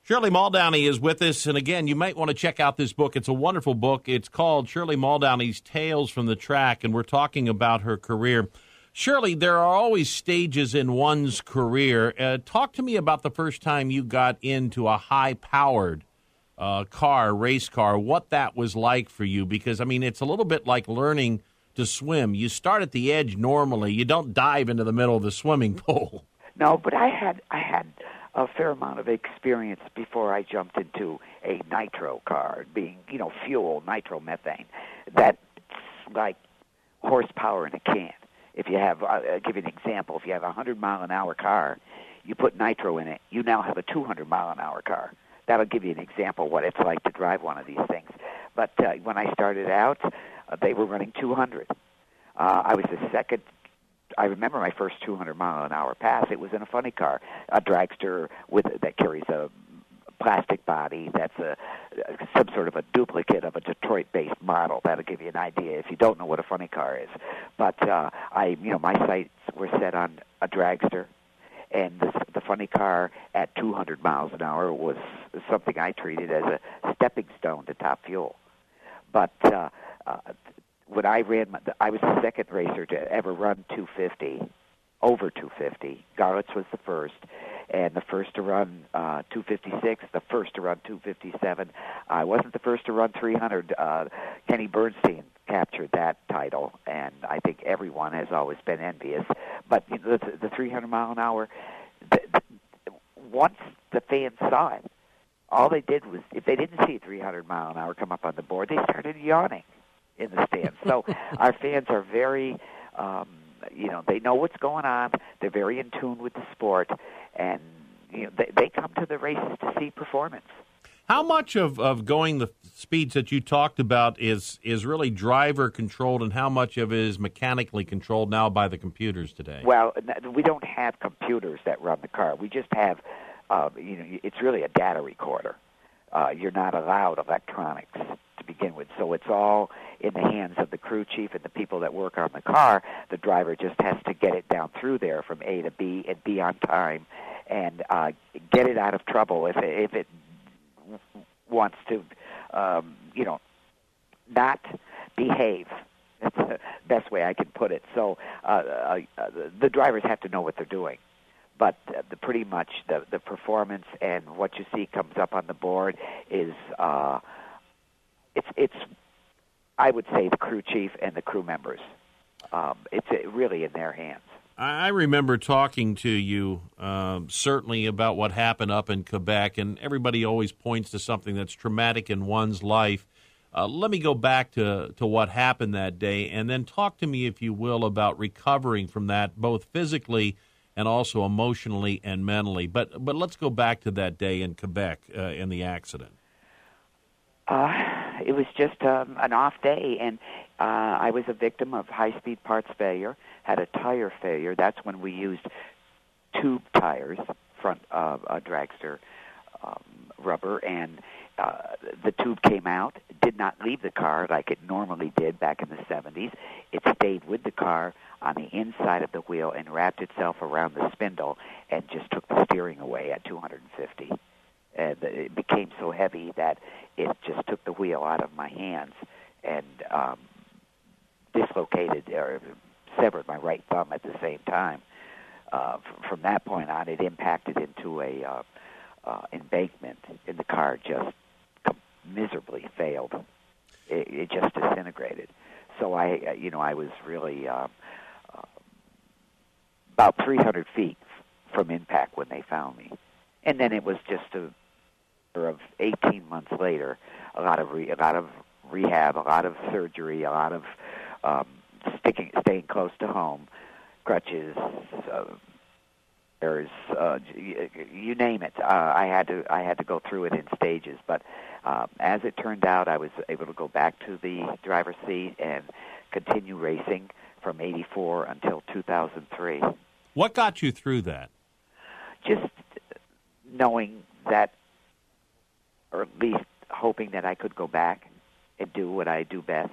Shirley Muldowney is with us, and again, you might want to check out this book. It's a wonderful book. It's called Shirley Muldowney's Tales from the Track, and we're talking about her career. Shirley, there are always stages in one's career. Talk to me about the first time you got into a high-powered race car, what that was like for you, because, I mean, it's a little bit like learning to swim. You start at the edge normally. You don't dive into the middle of the swimming pool. No, but I had a fair amount of experience before I jumped into a nitro car, being, fuel, nitromethane. That's like horsepower in a can. If you have, I'll give you an example. If you have a 100-mile-an-hour car, you put nitro in it, you now have a 200-mile-an-hour car. That'll give you an example of what it's like to drive one of these things. But when I started out, they were running 200. I was the second. I remember my first 200-mile-an-hour pass. It was in a funny car, a dragster that carries a plastic body. That's some sort of a duplicate of a Detroit-based model. That'll give you an idea if you don't know what a funny car is. But my sights were set on a dragster, and the funny car at 200 miles an hour was something I treated as a stepping stone to Top Fuel. But when I ran, I was the second racer to ever run 250, over 250. Garlitz was the first, and the first to run 256, the first to run 257. I wasn't the first to run 300. Kenny Bernstein captured that title, and I think everyone has always been envious. But the 300 mile an hour, once the fans saw it, all they did was, if they didn't see 300 mile an hour come up on the board, they started yawning in the stands. So our fans are very, they know what's going on. They're very in tune with the sport, and they come to the races to see performance. How much of going the speeds that you talked about is really driver controlled, and how much of it is mechanically controlled now by the computers today? Well, we don't have computers that run the car. We just have, it's really a data recorder. You're not allowed electronics to begin with, so it's all in the hands of the crew chief and the people that work on the car. The driver just has to get it down through there from A to B and be on time and get it out of trouble if it wants to, not behave. That's the best way I can put it. So the drivers have to know what they're doing. But pretty much the performance and what you see comes up on the board is it's I would say the crew chief and the crew members. It's really in their hands. I remember talking to you certainly about what happened up in Quebec, and everybody always points to something that's traumatic in one's life. Let me go back to what happened that day, and then talk to me, if you will, about recovering from that, both physically and also emotionally and mentally. But let's go back to that day in Quebec in the accident. It was just an off day, and I was a victim of high-speed parts failure, had a tire failure. That's when we used tube tires, front dragster rubber, and the tube came out, did not leave the car like it normally did back in the 70s. It stayed with the car on the inside of the wheel and wrapped itself around the spindle and just took the steering away at 250. And it became so heavy that it just took the wheel out of my hands and dislocated or severed my right thumb at the same time. From that point on, it impacted into a embankment, and the car just miserably failed. It just disintegrated. So I was really about 300 feet from impact when they found me, and then it was just a of 18 months later, a lot of rehab, a lot of surgery, a lot of staying close to home, crutches. There's you name it. I had to go through it in stages, but as it turned out, I was able to go back to the driver's seat and continue racing from '84 until 2003. What got you through that? Just knowing that, or at least hoping that I could go back and do what I do best.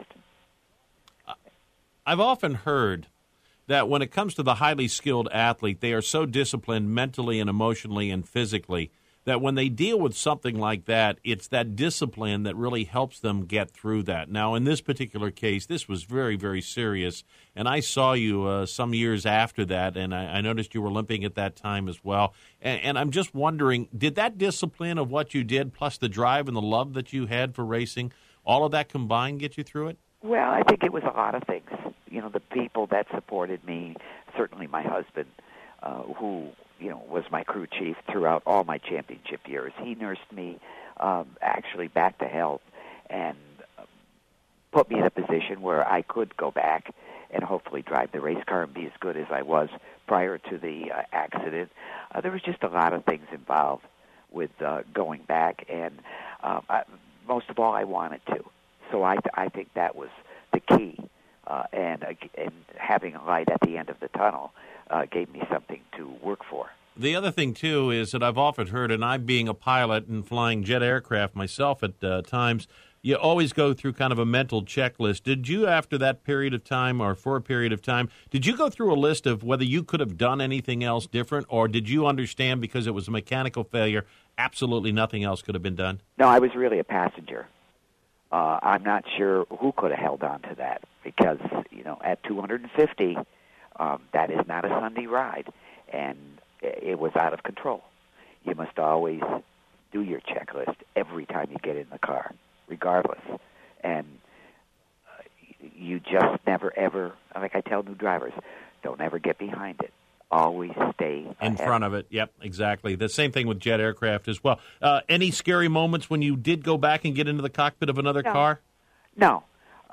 I've often heard that when it comes to the highly skilled athlete, they are so disciplined mentally and emotionally and physically that when they deal with something like that, it's that discipline that really helps them get through that. Now, in this particular case, this was very, very serious, and I saw you some years after that, and I noticed you were limping at that time as well. And I'm just wondering, did that discipline of what you did, plus the drive and the love that you had for racing, all of that combined get you through it? Well, I think it was a lot of things. You know, the people that supported me, certainly my husband, who, you know, was my crew chief throughout all my championship years. He nursed me actually back to health and put me in a position where I could go back and hopefully drive the race car and be as good as I was prior to the accident. There was just a lot of things involved with going back, and most of all, I wanted to. So I think that was the key, and having a light at the end of the tunnel gave me something to work for. The other thing, too, is that I've often heard, and I being a pilot and flying jet aircraft myself at times, you always go through kind of a mental checklist. Did you, after that period of time or for a period of time, did you go through a list of whether you could have done anything else different, or did you understand because it was a mechanical failure, absolutely nothing else could have been done? No, I was really a passenger. I'm not sure who could have held on to that because, you know, at 250, that is not a Sunday ride, and it was out of control. You must always do your checklist every time you get in the car, regardless. And you just never, ever, like I tell new drivers, don't ever get behind it. Always stay in front of it. Yep, exactly. The same thing with jet aircraft as well. Any scary moments when you did go back and get into the cockpit of another car? No.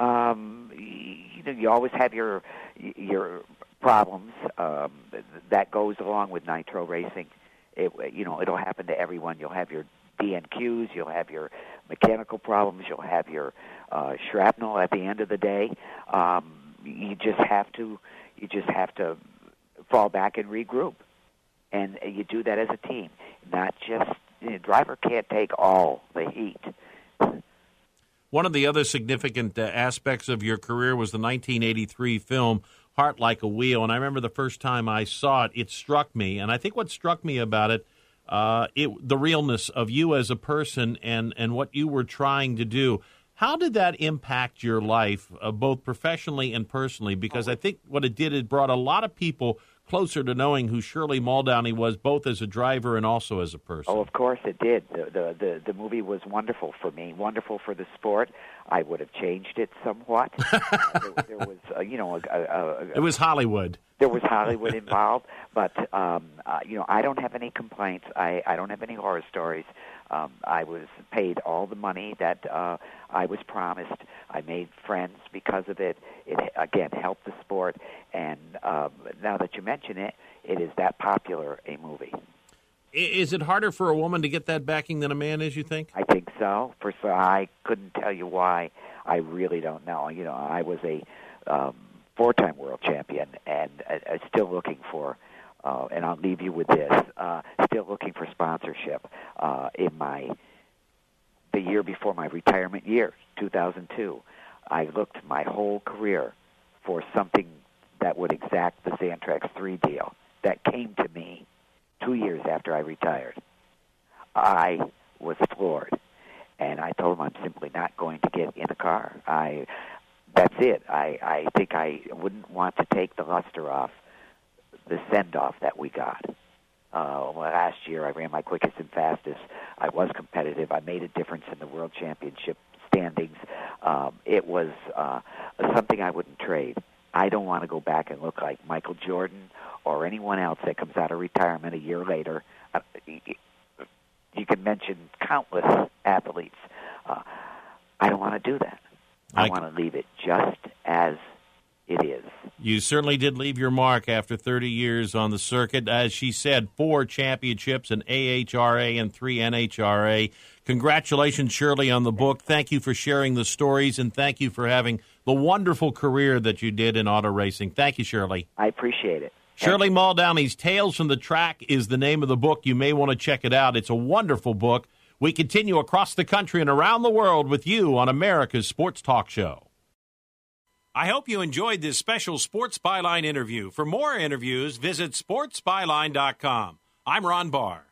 You always have your problems. That goes along with nitro racing. It'll happen to everyone. You'll have your DNQs. You'll have your mechanical problems. You'll have your shrapnel at the end of the day. You just have to fall back and regroup, and you do that as a team. Not just driver can't take all the heat. One of the other significant aspects of your career was the 1983 film Heart Like a Wheel, and I remember the first time I saw it, it struck me, and I think what struck me about it, the realness of you as a person and what you were trying to do. How did that impact your life, both professionally and personally? Because I think what it did, it brought a lot of people closer to knowing who Shirley Muldowney was, both as a driver and also as a person. Oh, of course it did. The movie was wonderful for me, wonderful for the sport. I would have changed it somewhat. There was, it was Hollywood. There was Hollywood involved, but I don't have any complaints. I don't have any horror stories. I was paid all the money that I was promised. I made friends because of it. It, again, helped the sport. And now that you mention it, it is that popular a movie. Is it harder for a woman to get that backing than a man is, you think? I think so. I couldn't tell you why. I really don't know. I was a four-time world champion and still looking for and I'll leave you with this, still looking for sponsorship in the year before my retirement year, 2002. I looked my whole career for something that would exact the Xantrex 3 deal. That came to me 2 years after I retired. I was floored, and I told him I'm simply not going to get in a car. That's it. I think I wouldn't want to take the luster off the send-off that we got. Last year, I ran my quickest and fastest. I was competitive. I made a difference in the World Championship standings. It was something I wouldn't trade. I don't want to go back and look like Michael Jordan or anyone else that comes out of retirement a year later. You can mention countless athletes. I don't want to do that. I want to leave it just as it is. You certainly did leave your mark after 30 years on the circuit. As she said, 4 championships, an AHRA and 3 NHRA. Congratulations, Shirley, on the book. Thank you for sharing the stories, and thank you for having the wonderful career that you did in auto racing. Thank you, Shirley. I appreciate it. Shirley Muldowney's Tales from the Track is the name of the book. You may want to check it out. It's a wonderful book. We continue across the country and around the world with you on America's Sports Talk Show. I hope you enjoyed this special Sports Byline interview. For more interviews, visit sportsbyline.com. I'm Ron Barr.